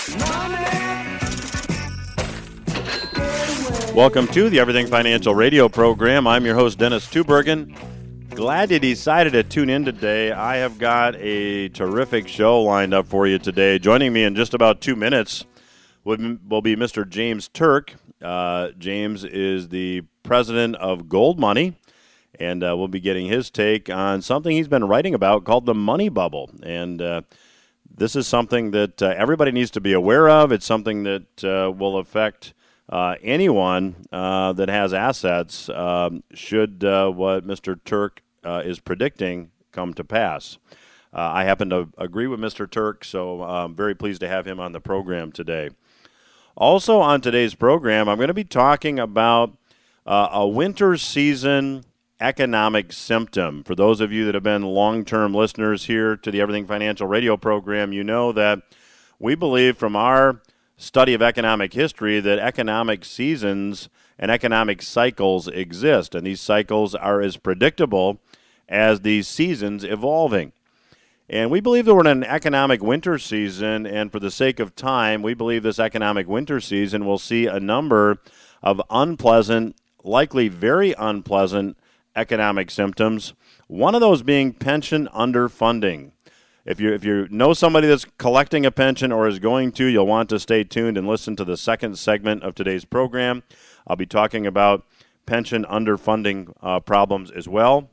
Welcome to the Everything Financial Radio program. I'm your host, Dennis Tubbergen. Glad you decided to tune in today. I have got a terrific show lined up for you today. Joining me in just about 2 minutes will be Mr. James Turk. James is the president of Gold Money, and we'll be getting his take on something he's been writing about called the money bubble. And this is something that everybody needs to be aware of. It's something that will affect anyone that has assets should what Mr. Turk is predicting come to pass. I happen to agree with Mr. Turk, so I'm very pleased to have him on the program today. Also on today's program, I'm going to be talking about a winter season economic symptom. For those of you that have been long-term listeners here to the Everything Financial Radio program, you know that we believe from our study of economic history that economic seasons and economic cycles exist, and these cycles are as predictable as these seasons evolving. And we believe that we're in an economic winter season, and for the sake of time, we believe this economic winter season will see a number of unpleasant, likely very unpleasant economic symptoms, one of those being pension underfunding. If you know somebody that's collecting a pension or is going to, you'll want to stay tuned and listen to the second segment of today's program. I'll be talking about pension underfunding problems as well.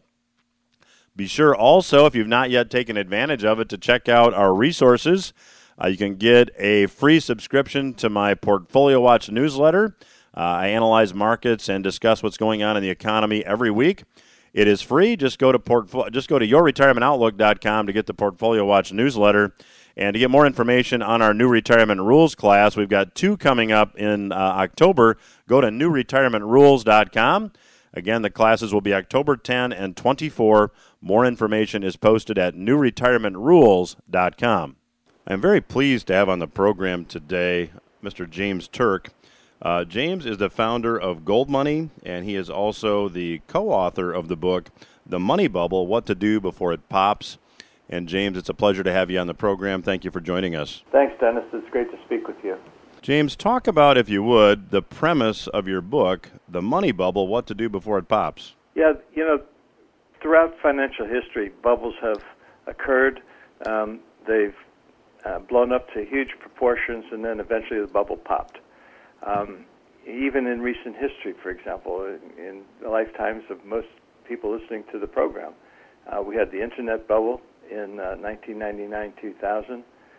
Be sure also, if you've not yet taken advantage of it, to check out our resources. You can get a free subscription to my Portfolio Watch newsletter. I analyze markets and discuss what's going on in the economy every week. It is free. Just go to yourretirementoutlook.com to get the Portfolio Watch newsletter. And to get more information on our new retirement rules class, we've got 2 coming up in October. Go to newretirementrules.com. Again, the classes will be October 10 and 24. More information is posted at newretirementrules.com. I'm very pleased to have on the program today Mr. James Turk. James is the founder of Gold Money, and he is also the co-author of the book, The Money Bubble, What to Do Before It Pops. And James, it's a pleasure to have you on the program. Thank you for joining us. Thanks, Dennis. It's great to speak with you. James, talk about, if you would, the premise of your book, The Money Bubble, What to Do Before It Pops. Yeah, throughout financial history, bubbles have occurred. They've blown up to huge proportions, and then eventually the bubble popped. Even in recent history, for example, in the lifetimes of most people listening to the program, we had the internet bubble in 1999-2000.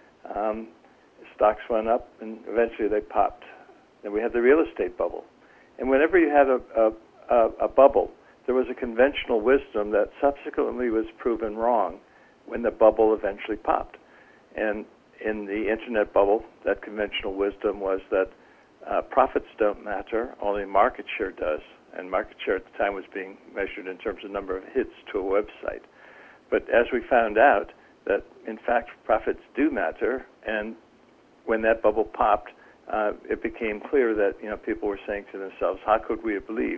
Stocks went up, and eventually they popped. Then we had the real estate bubble. And whenever you had a bubble, there was a conventional wisdom that subsequently was proven wrong when the bubble eventually popped. And in the internet bubble, that conventional wisdom was that profits don't matter, only market share does. And market share at the time was being measured in terms of number of hits to a website. But as we found out that, in fact, profits do matter, and when that bubble popped, it became clear that people were saying to themselves, how could we have believed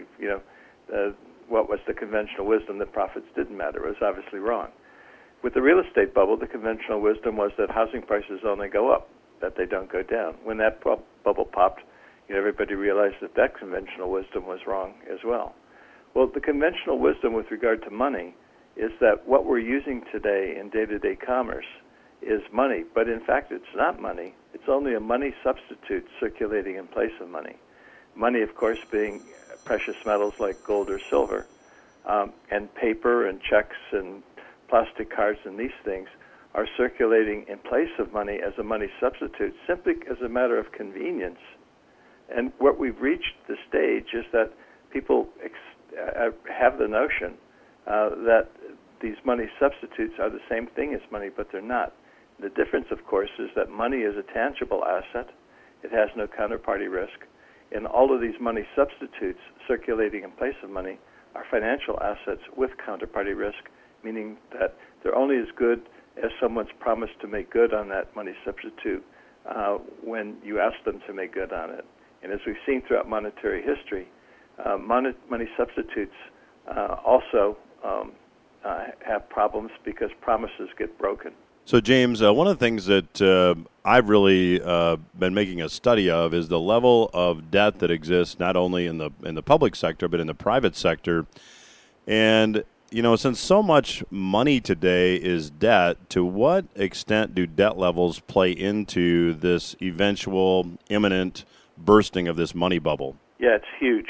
what was the conventional wisdom that profits didn't matter? It was obviously wrong. With the real estate bubble, the conventional wisdom was that housing prices only go up, that they don't go down. When that bubble popped, everybody realized that conventional wisdom was wrong as well. Well, the conventional wisdom with regard to money is that what we're using today in day-to-day commerce is money, but in fact it's not money. It's only a money substitute circulating in place of money. Money, of course, being precious metals like gold or silver, and paper and checks and plastic cards and these things are circulating in place of money as a money substitute, simply as a matter of convenience. And what we've reached the stage is that people have the notion that these money substitutes are the same thing as money, but they're not. The difference, of course, is that money is a tangible asset. It has no counterparty risk. And all of these money substitutes circulating in place of money are financial assets with counterparty risk, meaning that they're only as good as someone's promised to make good on that money substitute when you ask them to make good on it. And as we've seen throughout monetary history, money substitutes also have problems because promises get broken. So, James, one of the things that I've really been making a study of is the level of debt that exists not only in the public sector but in the private sector. And since so much money today is debt, to what extent do debt levels play into this eventual imminent bursting of this money bubble? Yeah, it's huge.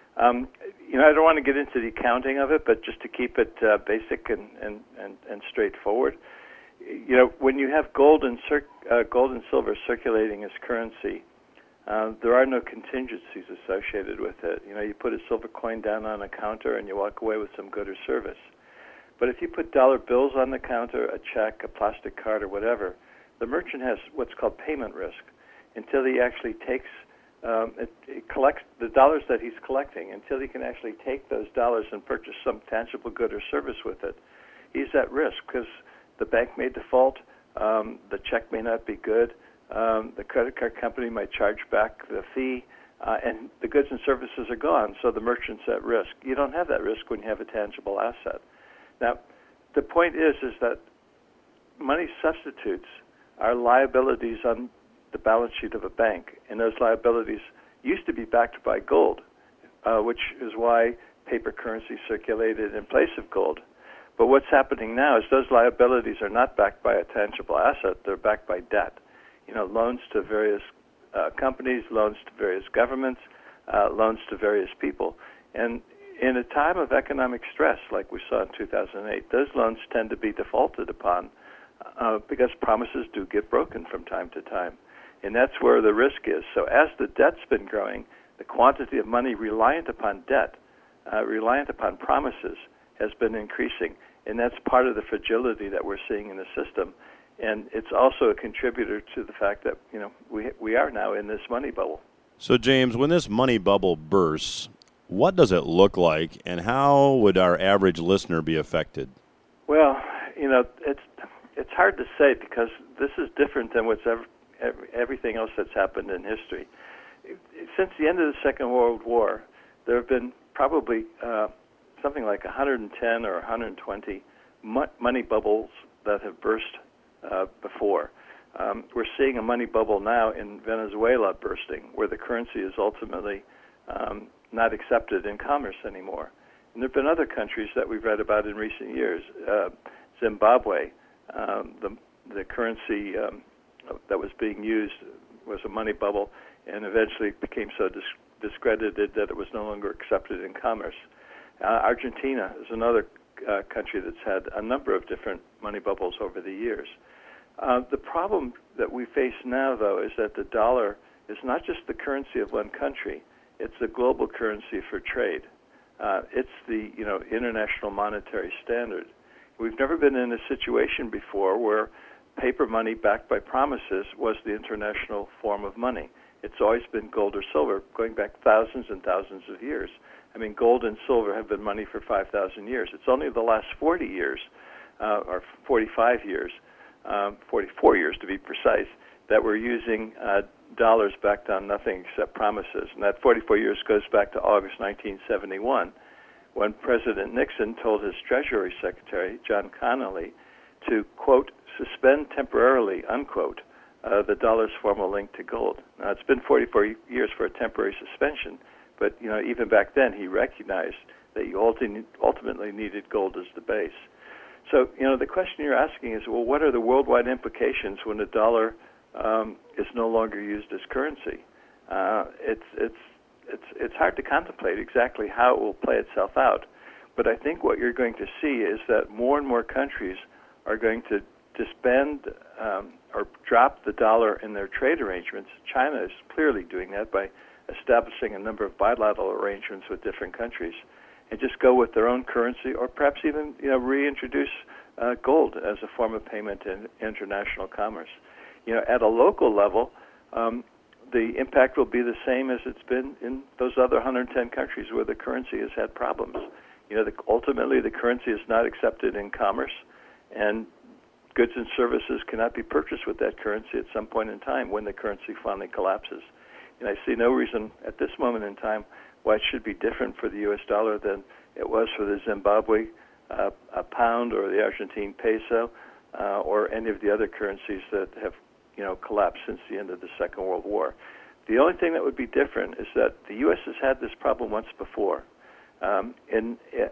I don't want to get into the accounting of it, but just to keep it basic and straightforward. When you have gold and silver circulating as currency, there are no contingencies associated with it. You put a silver coin down on a counter and you walk away with some good or service. But if you put dollar bills on the counter, a check, a plastic card, or whatever, the merchant has what's called payment risk until he actually takes, it collects the dollars that he's collecting, until he can actually take those dollars and purchase some tangible good or service with it. He's at risk because the bank may default, the check may not be good, the credit card company might charge back the fee, and the goods and services are gone, so the merchant's at risk. You don't have that risk when you have a tangible asset. Now, the point is that money substitutes are liabilities on the balance sheet of a bank, and those liabilities used to be backed by gold, which is why paper currency circulated in place of gold. But what's happening now is those liabilities are not backed by a tangible asset, they're backed by debt. Loans to various companies, loans to various governments, loans to various people. And in a time of economic stress, like we saw in 2008, those loans tend to be defaulted upon because promises do get broken from time to time. And that's where the risk is. So as the debt's been growing, the quantity of money reliant upon debt, reliant upon promises, has been increasing. And that's part of the fragility that we're seeing in the system. And it's also a contributor to the fact that, we are now in this money bubble. So, James, when this money bubble bursts, what does it look like, and how would our average listener be affected? Well, it's hard to say because this is different than everything else that's happened in history. Since the end of the Second World War, there have been probably something like 110 or 120 money bubbles that have burst before. We're seeing a money bubble now in Venezuela bursting, where the currency is ultimately not accepted in commerce anymore. And there have been other countries that we've read about in recent years. Zimbabwe, the currency that was being used was a money bubble, and eventually became so discredited that it was no longer accepted in commerce. Argentina is another country that's had a number of different money bubbles over the years. The problem that we face now, though, is that the dollar is not just the currency of one country; it's the global currency for trade. It's the international monetary standard. We've never been in a situation before where paper money backed by promises was the international form of money. It's always been gold or silver, going back thousands and thousands of years. I mean, gold and silver have been money for 5,000 years. It's only the last 40 years, or 45 years, 44 years to be precise, that we're using dollars backed on nothing except promises. And that 44 years goes back to August 1971, when President Nixon told his Treasury Secretary, John Connally, to, quote, suspend temporarily, unquote, the dollar's formal link to gold. Now, it's been 44 years for a temporary suspension, but even back then he recognized that you ultimately needed gold as the base. So the question you're asking is, well, what are the worldwide implications when the dollar is no longer used as currency? It's hard to contemplate exactly how it will play itself out, but I think what you're going to see is that more and more countries are going to disband or drop the dollar in their trade arrangements. China is clearly doing that by establishing a number of bilateral arrangements with different countries, and just go with their own currency, or perhaps even reintroduce gold as a form of payment in international commerce. At a local level, the impact will be the same as it's been in those other 110 countries where the currency has had problems. Ultimately the currency is not accepted in commerce, and goods and services cannot be purchased with that currency at some point in time when the currency finally collapses. And I see no reason at this moment in time why it should be different for the U.S. dollar than it was for the Zimbabwe pound or the Argentine peso or any of the other currencies that have collapsed since the end of the Second World War. The only thing that would be different is that the U.S. has had this problem once before. In the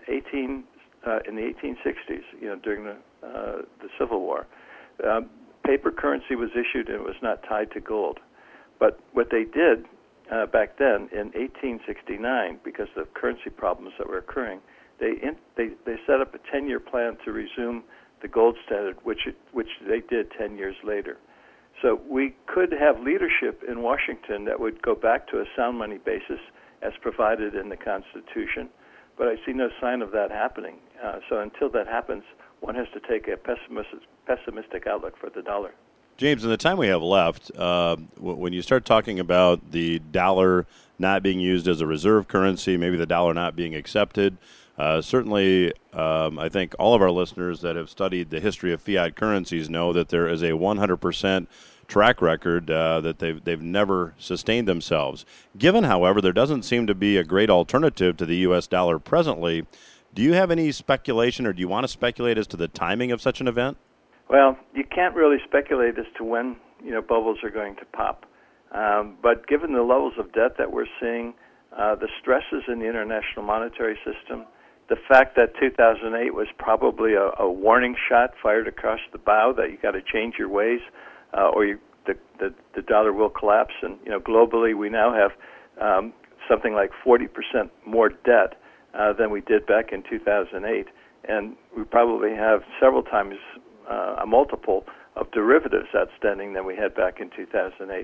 1860s, during the Civil War, paper currency was issued and it was not tied to gold. But what they did back then in 1869, because of currency problems that were occurring, they set up a 10-year plan to resume the gold standard, which they did 10 years later. So we could have leadership in Washington that would go back to a sound money basis as provided in the Constitution, but I see no sign of that happening. So until that happens, one has to take a pessimistic outlook for the dollar. James, in the time we have left, when you start talking about the dollar not being used as a reserve currency, maybe the dollar not being accepted, certainly I think all of our listeners that have studied the history of fiat currencies know that there is a 100% track record that they've never sustained themselves. Given, however, there doesn't seem to be a great alternative to the U.S. dollar presently, do you have any speculation or do you want to speculate as to the timing of such an event? Well, you can't really speculate as to when bubbles are going to pop. But given the levels of debt that we're seeing, the stresses in the international monetary system, the fact that 2008 was probably a warning shot fired across the bow that you got to change your ways, or the dollar will collapse. And globally, we now have something like 40% more debt than we did back in 2008, and we probably have several times a multiple of derivatives outstanding than we had back in 2008.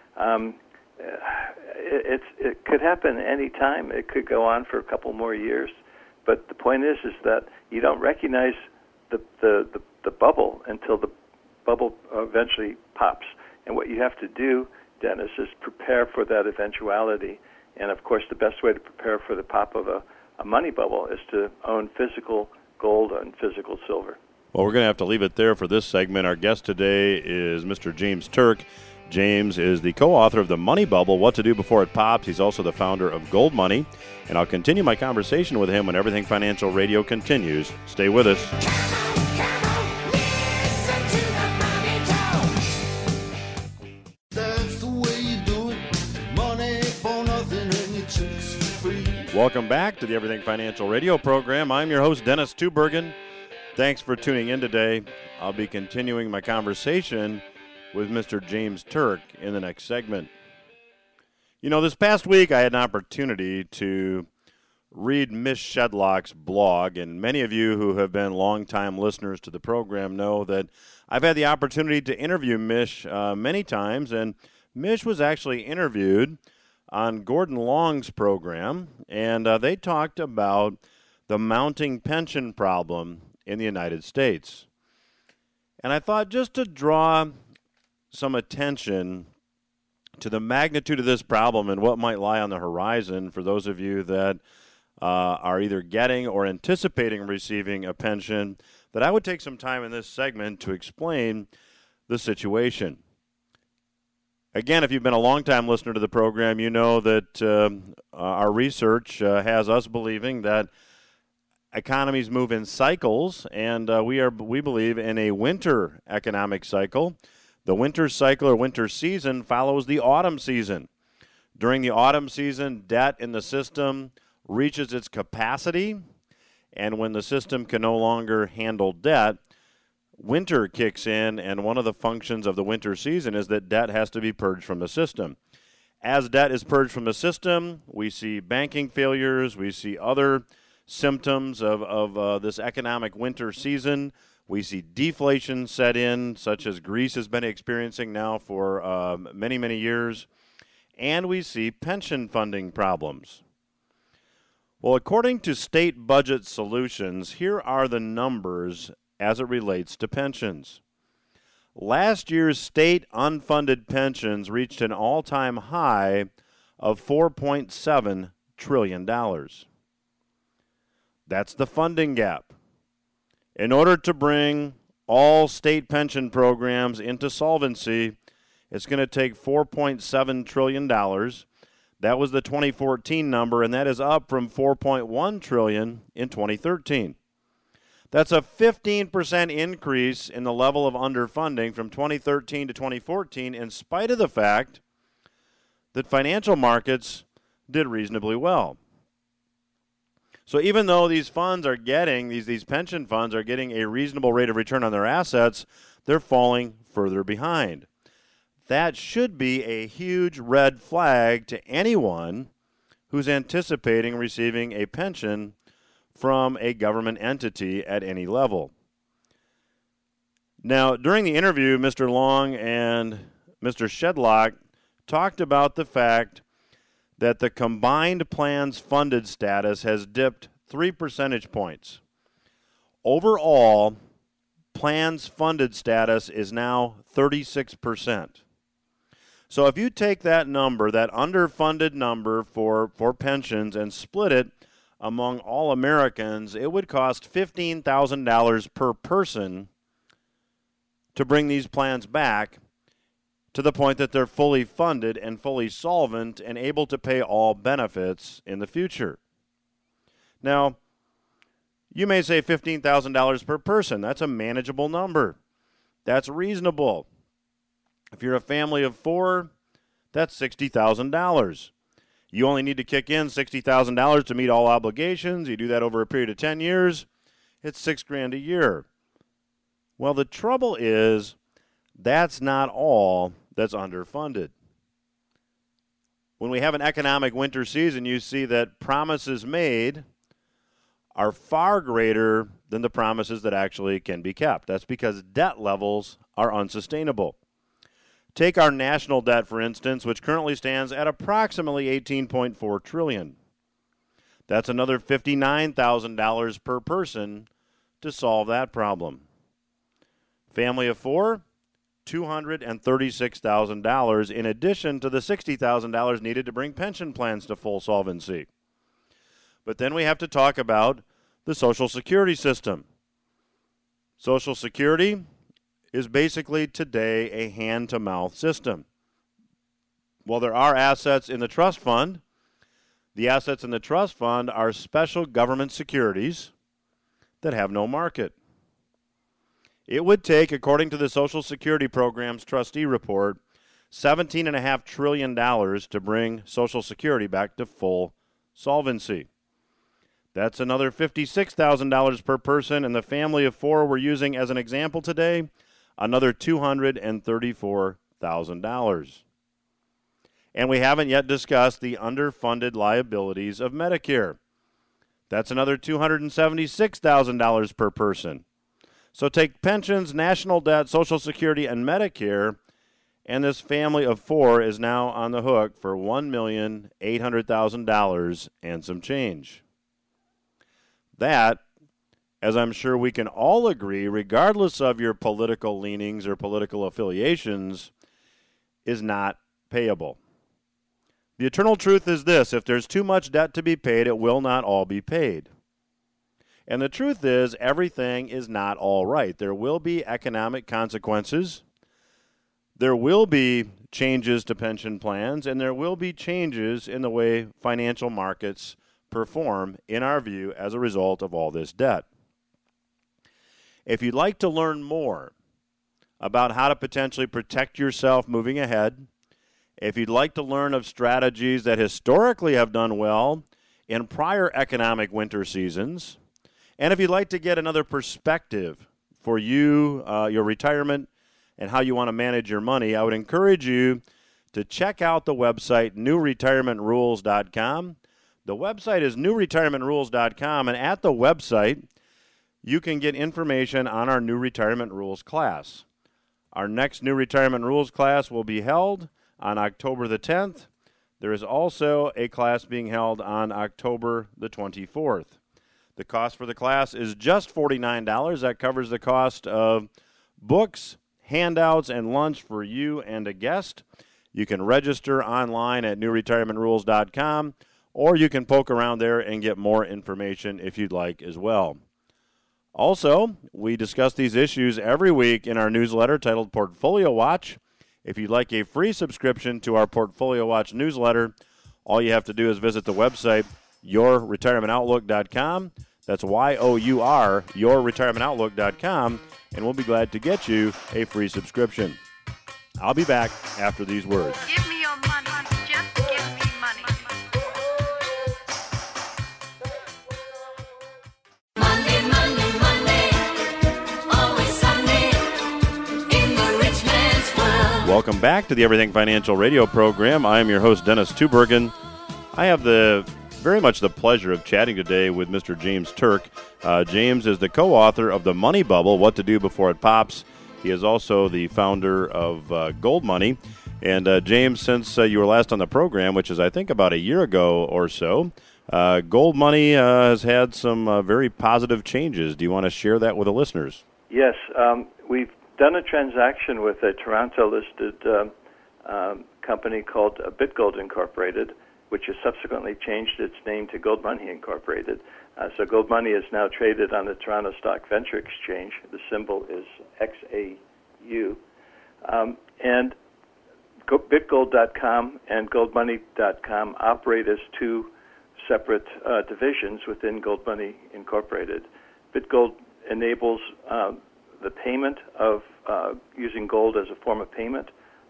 It could happen any time. It could go on for a couple more years. But the point is that you don't recognize the bubble until the bubble eventually pops. And what you have to do, Dennis, is prepare for that eventuality. And of course, the best way to prepare for the pop of a money bubble is to own physical gold and physical silver. Well, we're going to have to leave it there for this segment. Our guest today is Mr. James Turk. James is the co-author of The Money Bubble, What to Do Before It Pops. He's also the founder of Gold Money. And I'll continue my conversation with him when Everything Financial Radio continues. Stay with us. Come on, listen to the money talk. That's the way you do it. Money for nothing and it takes for free. Welcome back to the Everything Financial Radio program. I'm your host, Dennis Tubergen. Thanks for tuning in today. I'll be continuing my conversation with Mr. James Turk in the next segment. This past week I had an opportunity to read Mish Shedlock's blog, and many of you who have been longtime listeners to the program know that I've had the opportunity to interview Mish many times, and Mish was actually interviewed on Gordon Long's program, and they talked about the mounting pension problem in the United States. And I thought just to draw some attention to the magnitude of this problem and what might lie on the horizon for those of you that are either getting or anticipating receiving a pension, that I would take some time in this segment to explain the situation. Again, if you've been a long-time listener to the program, you know that our research has us believing that economies move in cycles, and we believe in a winter economic cycle. The winter cycle or winter season follows the autumn season. During the autumn season, debt in the system reaches its capacity, and when the system can no longer handle debt, winter kicks in, and one of the functions of the winter season is that debt has to be purged from the system. As debt is purged from the system, we see banking failures, we see other symptoms of this economic winter season. We see deflation set in, such as Greece has been experiencing now for many, many years. And we see pension funding problems. Well, according to State Budget Solutions, here are the numbers as it relates to pensions. Last year's state unfunded pensions reached an all-time high of $4.7 trillion. That's the funding gap. In order to bring all state pension programs into solvency, it's going to take $4.7 trillion. That was the 2014 number, and that is up from $4.1 trillion in 2013. That's a 15% increase in the level of underfunding from 2013 to 2014, in spite of the fact that financial markets did reasonably well. So even though these funds are getting, these pension funds are getting a reasonable rate of return on their assets, they're falling further behind. That should be a huge red flag to anyone who's anticipating receiving a pension from a government entity at any level. Now, during the interview, Mr. Long and Mr. Shedlock talked about the fact that the combined plan's funded status has dipped 3 percentage points. Overall, plan's funded status is now 36%. So if you take that number, that underfunded number for pensions, and split it among all Americans, it would cost $15,000 per person to bring these plans back to the point that they're fully funded and fully solvent and able to pay all benefits in the future. Now, you may say $15,000 per person. That's a manageable number. That's reasonable. If you're a family of 4, that's $60,000. You only need to kick in $60,000 to meet all obligations. You do that over a period of 10 years, it's $6,000 a year. Well, the trouble is that's not all that's underfunded. When we have an economic winter season, you see that promises made are far greater than the promises that actually can be kept. That's because debt levels are unsustainable. Take our national debt, for instance, which currently stands at approximately $18.4 trillion. That's another $59,000 per person to solve that problem. Family of 4, $236,000 in addition to the $60,000 needed to bring pension plans to full solvency. But then we have to talk about the Social Security system. Social Security is basically today a hand-to-mouth system. While there are assets in the trust fund, the assets in the trust fund are special government securities that have no market. It would take, according to the Social Security Program's trustee report, $17.5 trillion to bring Social Security back to full solvency. That's another $56,000 per person, and the family of 4 we're using as an example today, another $234,000. And we haven't yet discussed the underfunded liabilities of Medicare. That's another $276,000 per person. So take pensions, national debt, Social Security, and Medicare, and this family of 4 is now on the hook for $1,800,000 and some change. That, as I'm sure we can all agree, regardless of your political leanings or political affiliations, is not payable. The eternal truth is this: if there's too much debt to be paid, it will not all be paid. And the truth is, everything is not all right. There will be economic consequences. There will be changes to pension plans, and there will be changes in the way financial markets perform, in our view, as a result of all this debt. If you'd like to learn more about how to potentially protect yourself moving ahead, if you'd like to learn of strategies that historically have done well in prior economic winter seasons, and if you'd like to get another perspective for you, your retirement, and how you want to manage your money, I would encourage you to check out the website newretirementrules.com. The website is newretirementrules.com, and at the website, you can get information on our New Retirement Rules class. Our next New Retirement Rules class will be held on October the 10th. There is also a class being held on October the 24th. The cost for the class is just $49. That covers the cost of books, handouts, and lunch for you and a guest. You can register online at newretirementrules.com, or you can poke around there and get more information if you'd like as well. Also, we discuss these issues every week in our newsletter titled Portfolio Watch. If you'd like a free subscription to our Portfolio Watch newsletter, all you have to do is visit the website, yourretirementoutlook.com. That's Y-O-U-R, yourretirementoutlook.com, and we'll be glad to get you a free subscription. I'll be back after these words. Give me your money, just give me money. Monday, Monday, Monday, always Sunday in the rich man's world. Welcome back to the Everything Financial radio program. I am your host, Dennis Tubergen. I have very much the pleasure of chatting today with Mr. James Turk. James is the co-author of The Money Bubble, What to Do Before It Pops. He is also the founder of Gold Money. And James, since you were last on the program, which is I think about a year ago or so, Gold Money has had some very positive changes. Do you want to share that with the listeners? Yes, we've done a transaction with a Toronto-listed company called BitGold Incorporated, which has subsequently changed its name to Gold Money Incorporated. So Gold Money is now traded on the Toronto Stock Venture Exchange. The symbol is XAU. And BitGold.com and GoldMoney.com operate as two separate divisions within Gold Money Incorporated. BitGold enables the payment of using gold as a form of payment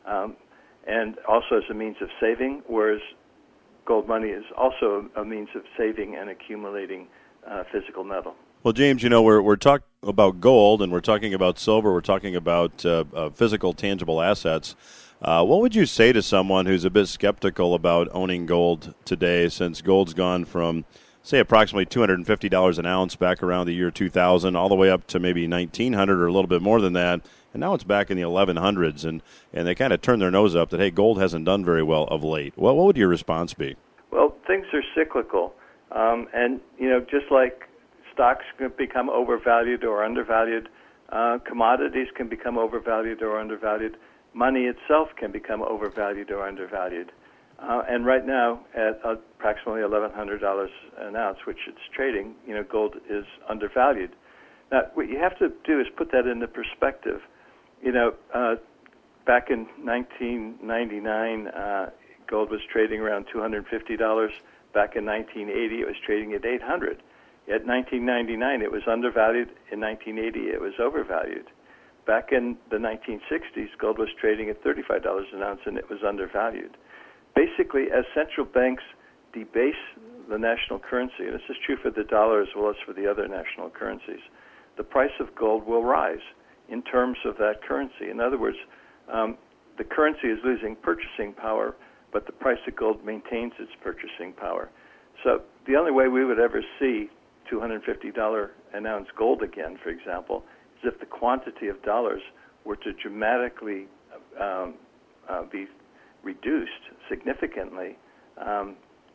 and also as a means of saving, whereas Gold Money is also a means of saving and accumulating physical metal. Well, James, we're talking about gold and we're talking about silver. We're talking about physical, tangible assets. What would you say to someone who's a bit skeptical about owning gold today, since gold's gone from, say, approximately $250 an ounce back around the year 2000 all the way up to maybe $1,900 or a little bit more than that, and now it's back in the 1100s, and they kind of turn their nose up that, hey, gold hasn't done very well of late. What would your response be? Well, things are cyclical, and just like stocks can become overvalued or undervalued, commodities can become overvalued or undervalued. Money itself can become overvalued or undervalued. And right now, at approximately $1,100 an ounce, which it's trading, gold is undervalued. Now, what you have to do is put that into perspective. Back in 1999, gold was trading around $250. Back in 1980, it was trading at $800. At 1999, it was undervalued. In 1980, it was overvalued. Back in the 1960s, gold was trading at $35 an ounce, and it was undervalued. Basically, as central banks debase the national currency, and this is true for the dollar as well as for the other national currencies, the price of gold will rise in terms of that currency. In other words, the currency is losing purchasing power, but the price of gold maintains its purchasing power. So the only way we would ever see $250 an ounce gold again, for example, is if the quantity of dollars were to dramatically be reduced significantly, and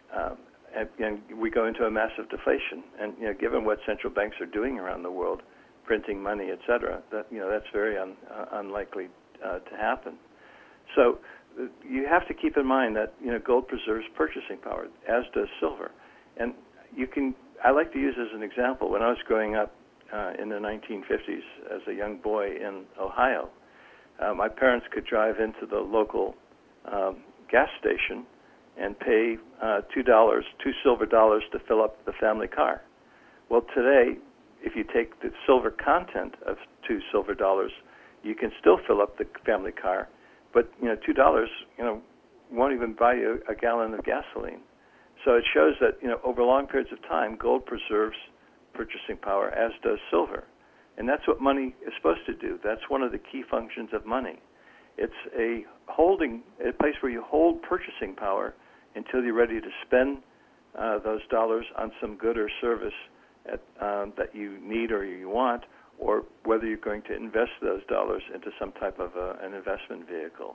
we go into a massive deflation. And given what central banks are doing around the world, printing money, et cetera, that's very unlikely to happen. So you have to keep in mind that gold preserves purchasing power, as does silver. And I like to use as an example, when I was growing up in the 1950s as a young boy in Ohio, my parents could drive into the local gas station and pay $2 silver dollars to fill up the family car. Well, today, if you take the silver content of $2 silver dollars, you can still fill up the family car, but $2 won't even buy you a gallon of gasoline. So it shows that over long periods of time, gold preserves purchasing power, as does silver, and that's what money is supposed to do. That's one of the key functions of money. It's a place where you hold purchasing power until you're ready to spend those dollars on some good or service that you need or you want, or whether you're going to invest those dollars into some type of an investment vehicle.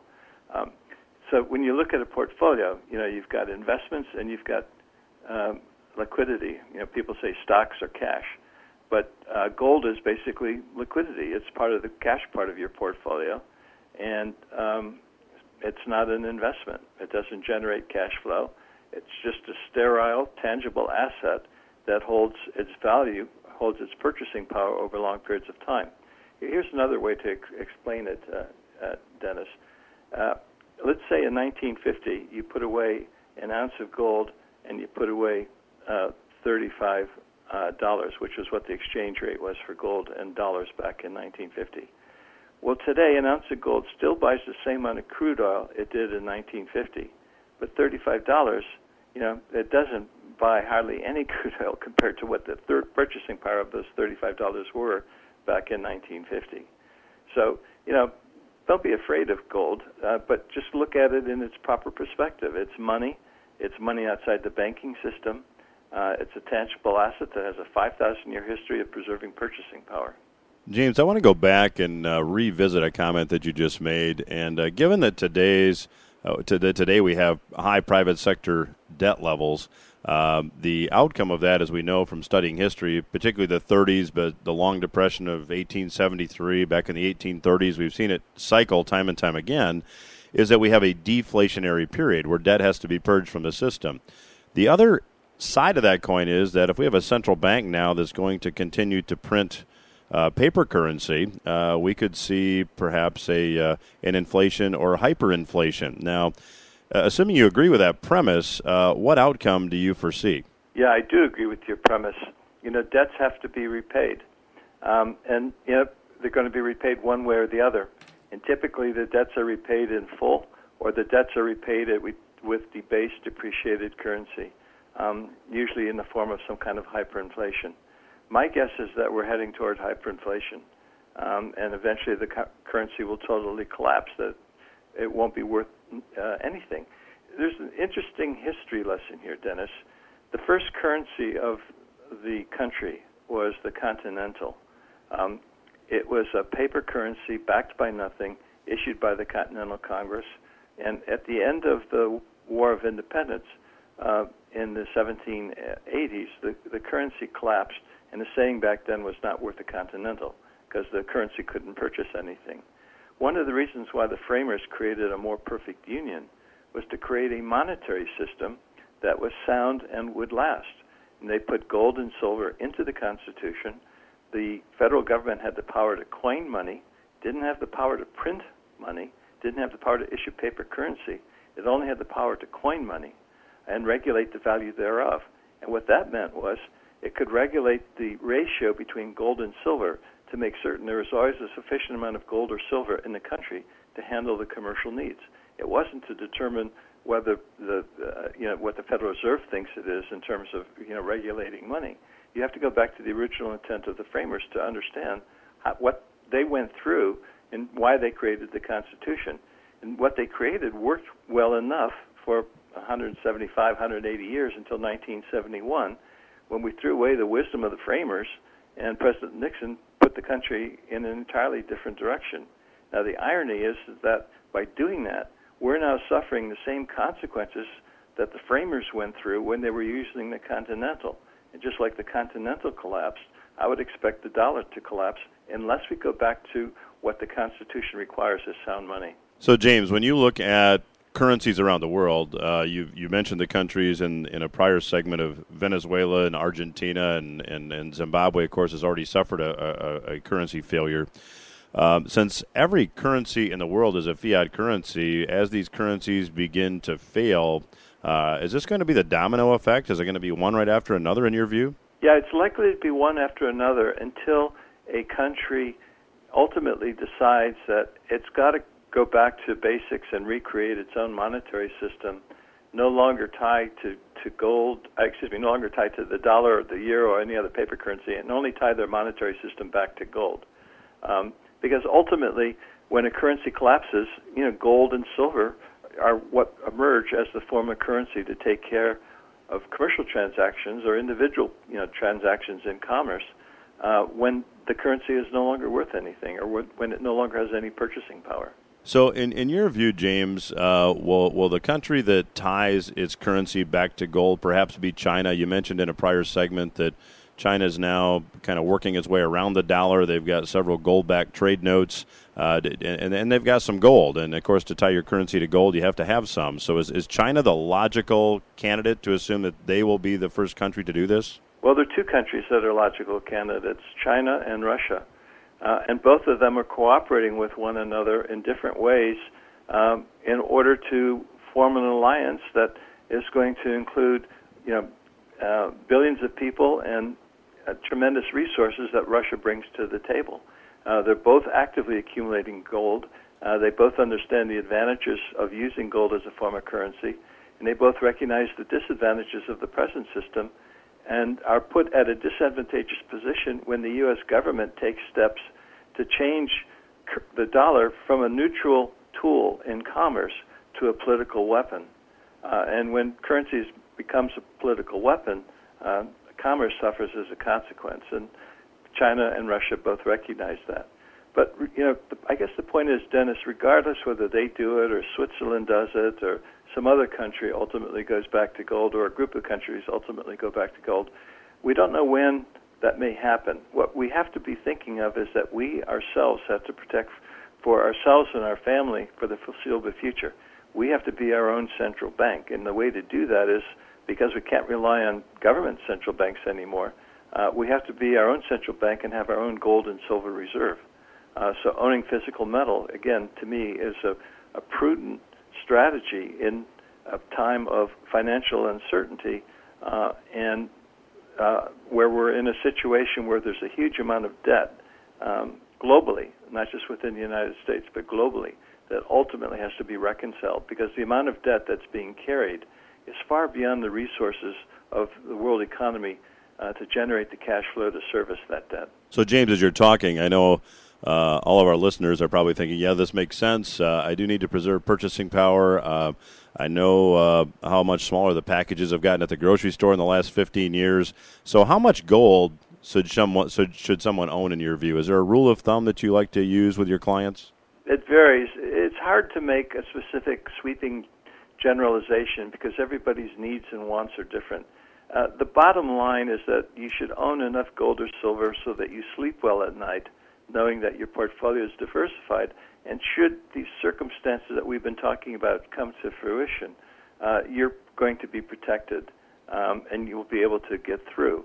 So when you look at a portfolio, you've got investments and you've got liquidity. People say stocks are cash, but gold is basically liquidity. It's part of the cash part of your portfolio, and it's not an investment. It doesn't generate cash flow. It's just a sterile, tangible asset that holds its value, holds its purchasing power over long periods of time. Here's another way to explain it, Dennis. Let's say in 1950 you put away an ounce of gold and you put away 35 dollars, which was what the exchange rate was for gold and dollars back in 1950. Well, today, an ounce of gold still buys the same amount of crude oil it did in 1950, but $35, it doesn't buy hardly any crude oil compared to what the purchasing power of those $35 were back in 1950. So, don't be afraid of gold, but just look at it in its proper perspective. It's money. It's money outside the banking system. It's a tangible asset that has a 5,000-year history of preserving purchasing power. James, I want to go back and revisit a comment that you just made. And given that today we have high private sector debt levels, the outcome of that, as we know from studying history, particularly the 30s, but the long depression of 1873, back in the 1830s, we've seen it cycle time and time again, is that we have a deflationary period where debt has to be purged from the system. The other side of that coin is that if we have a central bank now that's going to continue to print paper currency, we could see perhaps an inflation or hyperinflation. Now, assuming you agree with that premise, what outcome do you foresee? Yeah, I do agree with your premise. Debts have to be repaid, and they're going to be repaid one way or the other. And typically, the debts are repaid in full, or the debts are repaid with debased, depreciated currency, usually in the form of some kind of hyperinflation. My guess is that we're heading toward hyperinflation, and eventually the currency will totally collapse, that it won't be worth anything. There's an interesting history lesson here, Dennis. The first currency of the country was the Continental. It was a paper currency backed by nothing, issued by the Continental Congress, and at the end of the War of Independence in the 1780s, the currency collapsed. And the saying back then was not worth a Continental because the currency couldn't purchase anything. One of the reasons why the framers created a more perfect union was to create a monetary system that was sound and would last. And they put gold and silver into the Constitution. The federal government had the power to coin money, didn't have the power to print money, didn't have the power to issue paper currency. It only had the power to coin money and regulate the value thereof. And what that meant was it could regulate the ratio between gold and silver to make certain there was always a sufficient amount of gold or silver in the country to handle the commercial needs. It wasn't to determine whether what the Federal Reserve thinks it is in terms of regulating money. You have to go back to the original intent of the framers to understand what they went through and why they created the Constitution. And what they created worked well enough for 175, 180 years until 1971. When we threw away the wisdom of the framers, and President Nixon put the country in an entirely different direction. Now, the irony is that by doing that, we're now suffering the same consequences that the framers went through when they were using the Continental. And just like the Continental collapsed, I would expect the dollar to collapse unless we go back to what the Constitution requires as sound money. So, James, when you look at currencies around the world, you mentioned the countries in a prior segment of Venezuela and Argentina and Zimbabwe, of course, has already suffered a currency failure. Since every currency in the world is a fiat currency, as these currencies begin to fail, is this going to be the domino effect? Is it going to be one right after another in your view? Yeah, it's likely to be one after another until a country ultimately decides that it's got to go back to basics and recreate its own monetary system, no longer tied to gold, no longer tied to the dollar or the euro or any other paper currency, and only tie their monetary system back to gold. Because ultimately, when a currency collapses, gold and silver are what emerge as the form of currency to take care of commercial transactions or individual, transactions in commerce when the currency is no longer worth anything or when it no longer has any purchasing power. So in your view, James, will the country that ties its currency back to gold perhaps be China? You mentioned in a prior segment that China is now kind of working its way around the dollar. They've got several gold-backed trade notes, and they've got some gold. And, of course, to tie your currency to gold, you have to have some. So is China the logical candidate to assume that they will be the first country to do this? Well, there are two countries that are logical candidates, China and Russia. And both of them are cooperating with one another in different ways in order to form an alliance that is going to include, billions of people and tremendous resources that Russia brings to the table. They're both actively accumulating gold. They both understand the advantages of using gold as a form of currency, and they both recognize the disadvantages of the present system and are put at a disadvantageous position when the U.S. government takes steps to change the dollar from a neutral tool in commerce to a political weapon. And when currency becomes a political weapon, commerce suffers as a consequence. And China and Russia both recognize that. But, I guess the point is, Dennis, regardless whether they do it or Switzerland does it or some other country ultimately goes back to gold or a group of countries ultimately go back to gold, we don't know when that may happen. What we have to be thinking of is that we ourselves have to protect for ourselves and our family for the foreseeable future. We have to be our own central bank, and the way to do that is, because we can't rely on government central banks anymore, we have to be our own central bank and have our own gold and silver reserve. So owning physical metal, again, to me, is a prudent strategy in a time of financial uncertainty and where we're in a situation where there's a huge amount of debt globally, not just within the United States, but globally, that ultimately has to be reconciled, because the amount of debt that's being carried is far beyond the resources of the world economy to generate the cash flow to service that debt. So, James, as you're talking, I know all of our listeners are probably thinking, yeah, this makes sense. I do need to preserve purchasing power. I know how much smaller the packages have gotten at the grocery store in the last 15 years. So how much gold should someone own in your view? Is there a rule of thumb that you like to use with your clients? It varies. It's hard to make a specific sweeping generalization because everybody's needs and wants are different. The bottom line is that you should own enough gold or silver so that you sleep well at night, knowing that your portfolio is diversified. And should these circumstances that we've been talking about come to fruition, you're going to be protected, and you'll be able to get through.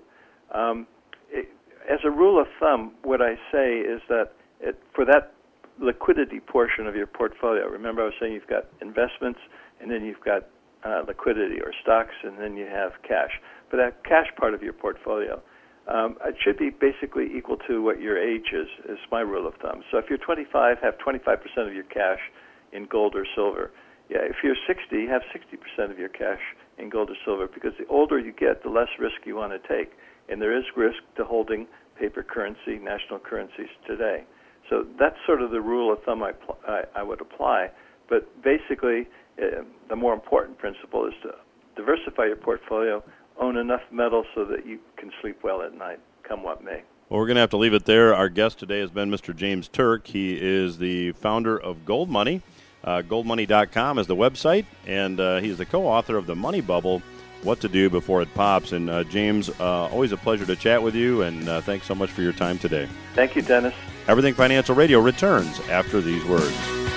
As a rule of thumb, what I say is that for that liquidity portion of your portfolio, remember I was saying you've got investments, and then you've got liquidity or stocks, and then you have cash. For that cash part of your portfolio, it should be basically equal to what your age is my rule of thumb. So if you're 25, have 25% of your cash in gold or silver. Yeah, if you're 60, have 60% of your cash in gold or silver, because the older you get, the less risk you want to take. And there is risk to holding paper currency, national currencies today. So that's sort of the rule of thumb I would apply. But basically, the more important principle is to diversify your portfolio, own enough metal so that you can sleep well at night, come what may. Well, we're going to have to leave it there. Our guest today has been Mr. James Turk. He is the founder of Gold Money. Goldmoney.com is the website, and he's the co-author of The Money Bubble, What to Do Before It Pops. And James, always a pleasure to chat with you, and thanks so much for your time today. Thank you, Dennis. Everything Financial Radio returns after these words.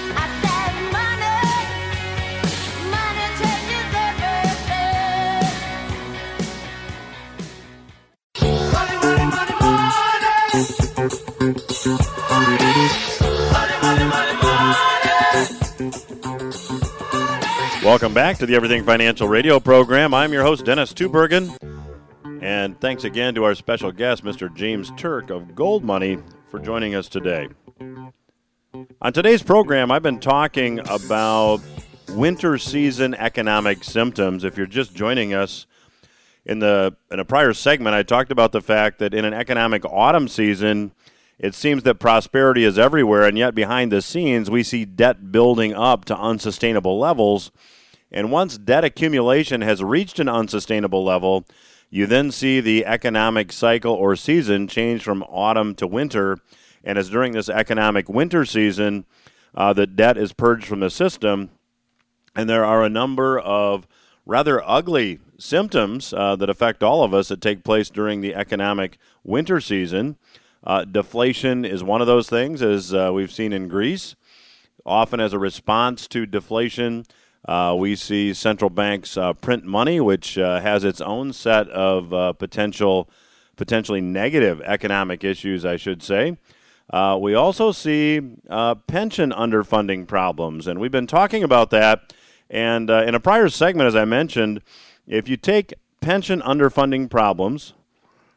Welcome back to the Everything Financial Radio program. I'm your host, Dennis Tubergen. And thanks again to our special guest, Mr. James Turk of Gold Money, for joining us today. On today's program, I've been talking about winter season economic symptoms. If you're just joining us, in a prior segment, I talked about the fact that in an economic autumn season, it seems that prosperity is everywhere, and yet behind the scenes, we see debt building up to unsustainable levels. And once debt accumulation has reached an unsustainable level, you then see the economic cycle or season change from autumn to winter. And as during this economic winter season, the debt is purged from the system. And there are a number of rather ugly symptoms that affect all of us that take place during the economic winter season. Deflation is one of those things, as we've seen in Greece. Often as a response to deflation, we see central banks print money, which has its own set of potentially negative economic issues, I should say. We also see pension underfunding problems, and we've been talking about that. And in a prior segment, as I mentioned, if you take pension underfunding problems,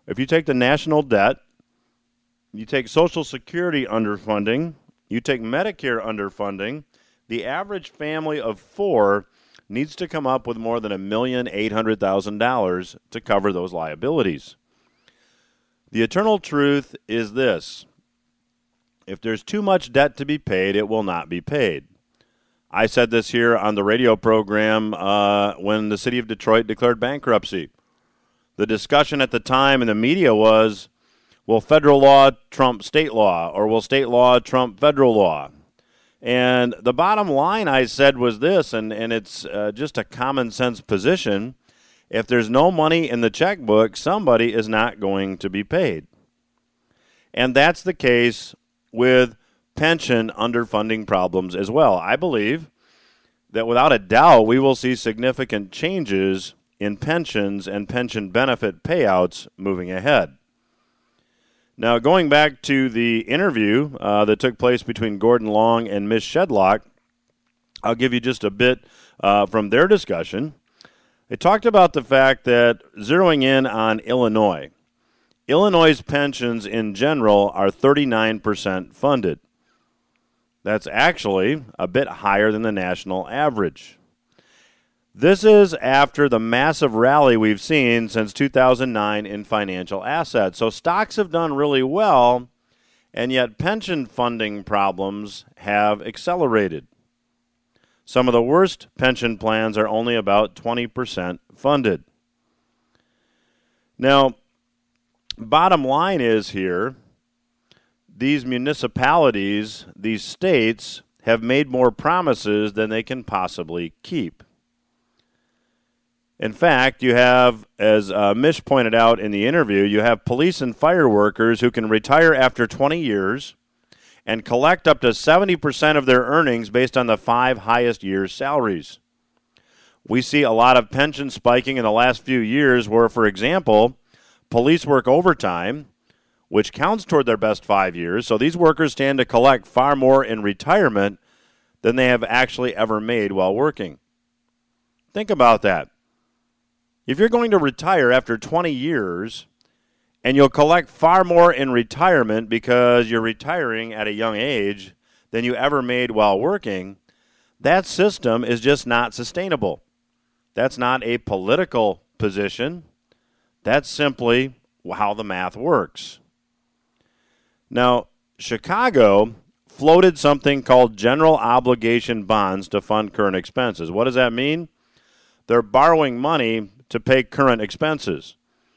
If you take the national debt, you take Social Security underfunding, you take Medicare underfunding, the average family of 4 needs to come up with more than $1,800,000 to cover those liabilities. The eternal truth is this: if there's too much debt to be paid, it will not be paid. I said this here on the radio program when the city of Detroit declared bankruptcy. The discussion at the time in the media was, will federal law trump state law, or will state law trump federal law? And the bottom line, I said, was this, and it's just a common sense position. If there's no money in the checkbook, somebody is not going to be paid. And that's the case with pension underfunding problems as well. I believe that without a doubt, we will see significant changes in pensions and pension benefit payouts moving ahead. Now, going back to the interview that took place between Gordon Long and Ms. Shedlock, I'll give you just a bit from their discussion. They talked about the fact that, zeroing in on Illinois, Illinois' pensions in general are 39% funded. That's actually a bit higher than the national average. This is after the massive rally we've seen since 2009 in financial assets. So stocks have done really well, and yet pension funding problems have accelerated. Some of the worst pension plans are only about 20% funded. Now, bottom line is here, these municipalities, these states, have made more promises than they can possibly keep. In fact, you have, as Mish pointed out in the interview, you have police and fire workers who can retire after 20 years and collect up to 70% of their earnings based on the 5 highest years' salaries. We see a lot of pension spiking in the last few years where, for example, police work overtime, which counts toward their best 5 years, so these workers stand to collect far more in retirement than they have actually ever made while working. Think about that. If you're going to retire after 20 years and you'll collect far more in retirement because you're retiring at a young age than you ever made while working, that system is just not sustainable. That's not a political position. That's simply how the math works. Now, Chicago floated something called general obligation bonds to fund current expenses. What does that mean? They're borrowing money to pay current expenses.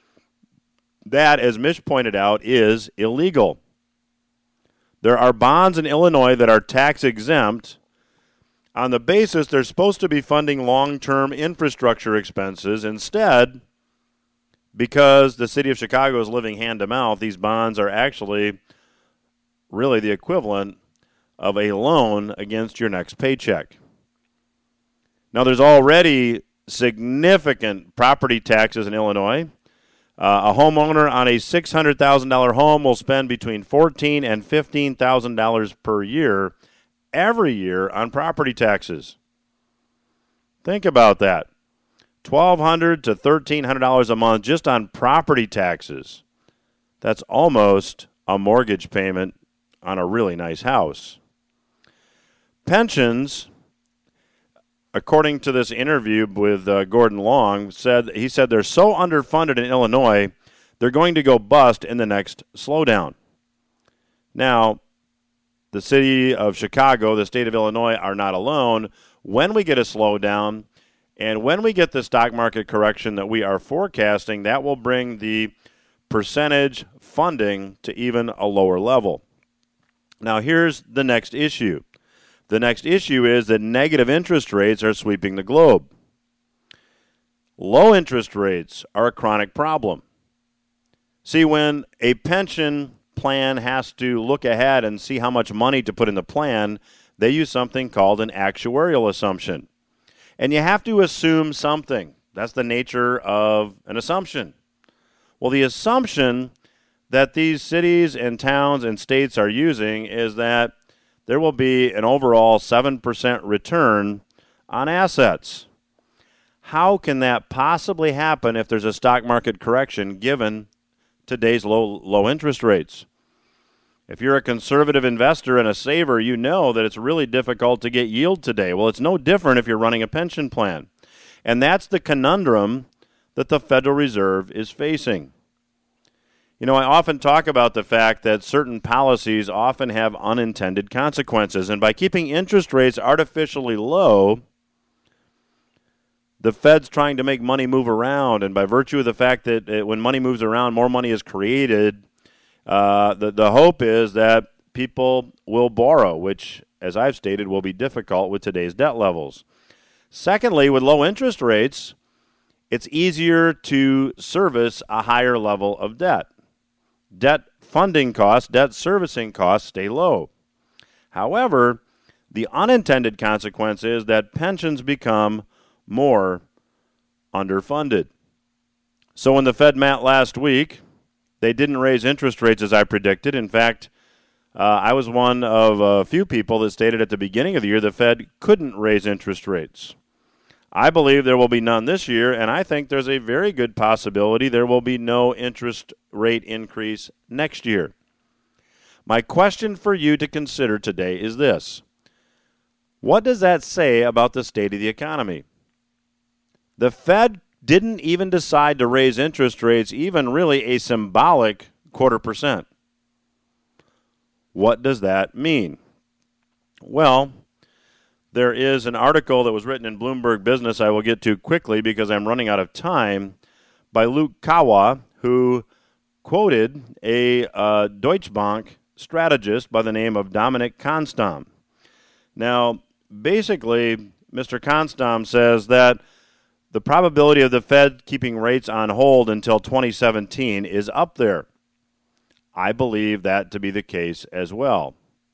That, as Mish pointed out, is illegal. There are bonds in Illinois that are tax exempt on the basis they're supposed to be funding long-term infrastructure expenses. Instead, because the city of Chicago is living hand-to-mouth, these bonds are actually really the equivalent of a loan against your next paycheck. Now, there's already significant property taxes in Illinois. A homeowner on a $600,000 home will spend between $14,000 and $15,000 per year every year on property taxes. Think about that. $1,200 to $1,300 a month just on property taxes. That's almost a mortgage payment on a really nice house. Pensions, according to this interview with Gordon Long, he said they're so underfunded in Illinois, they're going to go bust in the next slowdown. Now, the city of Chicago, the state of Illinois, are not alone. When we get a slowdown and when we get the stock market correction that we are forecasting, that will bring the percentage funding to even a lower level. Now, here's the next issue. The next issue is that negative interest rates are sweeping the globe. Low interest rates are a chronic problem. See, when a pension plan has to look ahead and see how much money to put in the plan, they use something called an actuarial assumption. And you have to assume something. That's the nature of an assumption. Well, the assumption that these cities and towns and states are using is that there will be an overall 7% return on assets. How can that possibly happen if there's a stock market correction given today's low interest rates. If you're a conservative investor and a saver, you know that it's really difficult to get yield today. Well, it's no different if you're running a pension plan. And that's the conundrum that the Federal Reserve is facing. You know, I often talk about the fact that certain policies often have unintended consequences. And by keeping interest rates artificially low, the Fed's trying to make money move around. And by virtue of the fact that when money moves around, more money is created, the hope is that people will borrow, which, as I've stated, will be difficult with today's debt levels. Secondly, with low interest rates, it's easier to service a higher level of debt. Debt funding costs, debt servicing costs stay low. However, the unintended consequence is that pensions become more underfunded. So when the Fed met last week, they didn't raise interest rates as I predicted. In fact, I was one of a few people that stated at the beginning of the year the Fed couldn't raise interest rates. I believe there will be none this year, and I think there's a very good possibility there will be no interest rate increase next year. My question for you to consider today is this. What does that say about the state of the economy? The Fed didn't even decide to raise interest rates, even really a symbolic 0.25%. What does that mean? Well, there is an article that was written in Bloomberg Business I will get to quickly because I'm running out of time, by Luke Kawa, who quoted a Deutsche Bank strategist by the name of Dominic Konstam. Now, basically, Mr. Konstam says that the probability of the Fed keeping rates on hold until 2017 is up there. I believe that to be the case as well.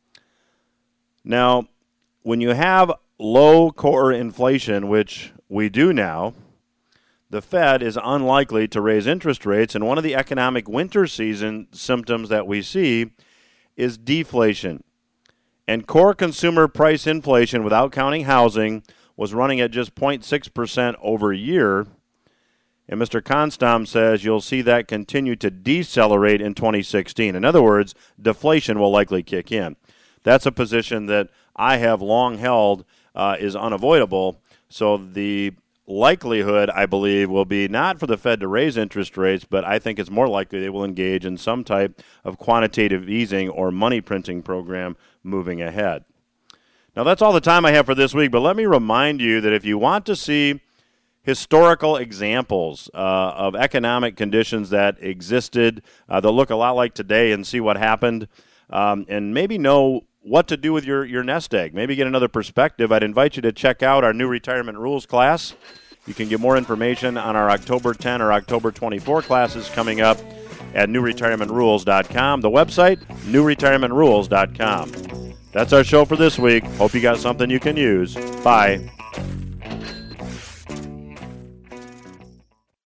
Now, when you have low core inflation, which we do now, the Fed is unlikely to raise interest rates, and one of the economic winter season symptoms that we see is deflation. And core consumer price inflation, without counting housing, was running at just 0.6% over a year. And Mr. Konstam says you'll see that continue to decelerate in 2016. In other words, deflation will likely kick in. That's a position that I have long held is unavoidable. So the likelihood, I believe, will be not for the Fed to raise interest rates, but I think it's more likely they will engage in some type of quantitative easing or money printing program moving ahead. Now, that's all the time I have for this week, but let me remind you that if you want to see historical examples of economic conditions that existed that look a lot like today and see what happened, and maybe know what to do with your nest egg, maybe get another perspective, I'd invite you to check out our new Retirement Rules class. You can get more information on our October 10 or October 24 classes coming up at newretirementrules.com. The website, newretirementrules.com. That's our show for this week. Hope you got something you can use. Bye.